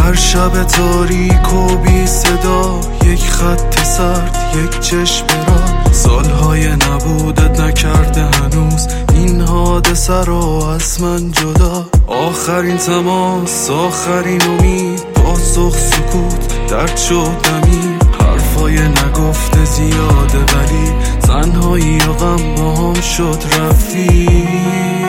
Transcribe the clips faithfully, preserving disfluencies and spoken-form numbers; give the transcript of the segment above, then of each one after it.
در شب تاریک و بی صدا، یک خط سرد، یک چشم را، سالهای نبودت نکرده هنوز این حادثه را از من جدا. آخرین تماس، آخرین امید، پاسخ سکوت، درد شد نمیر، حرفای نگفته زیاده ولی تنهایی و غم با هم شد رفیق.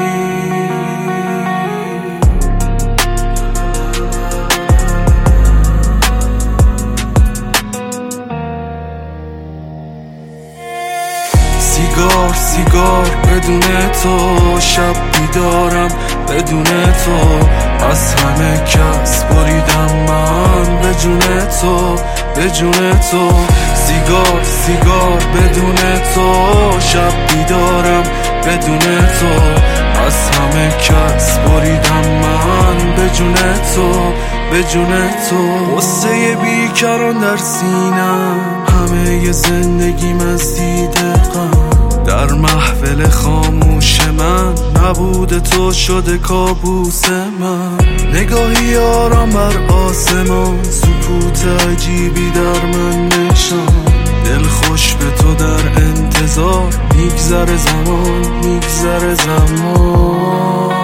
سیگار سیگار بدون تو، شب بیدارم بدون تو، از همه کس بریدم من به جون تو، به جون تو. سیگار سیگار بدون تو، شب بیدارم بدون تو، از همه کس بریدم من به جون تو، به جون تو. قصه بیکران در سینم، همه ی زندگیم از دیده غم، در محفل خاموش من نبود تو شده کابوس من. نگاهی آرام بر آسمان، سکوت عجیبی در من نشان، دل خوش به تو در انتظار، میگذره زمان، میگذره زمان.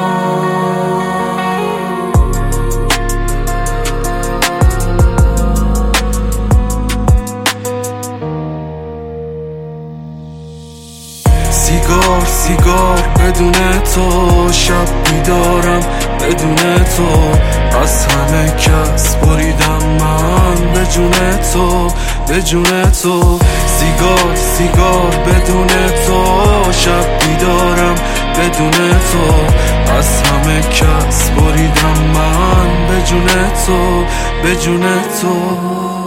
سیگار سیگار بدون تو، شب بیدارم بدون تو، از همه کس بریدم من به جون تو، به جون تو. سیگار سیگار بدون تو، شب بیدارم بدون تو، از همه کس بریدم من به جون تو، به جون تو.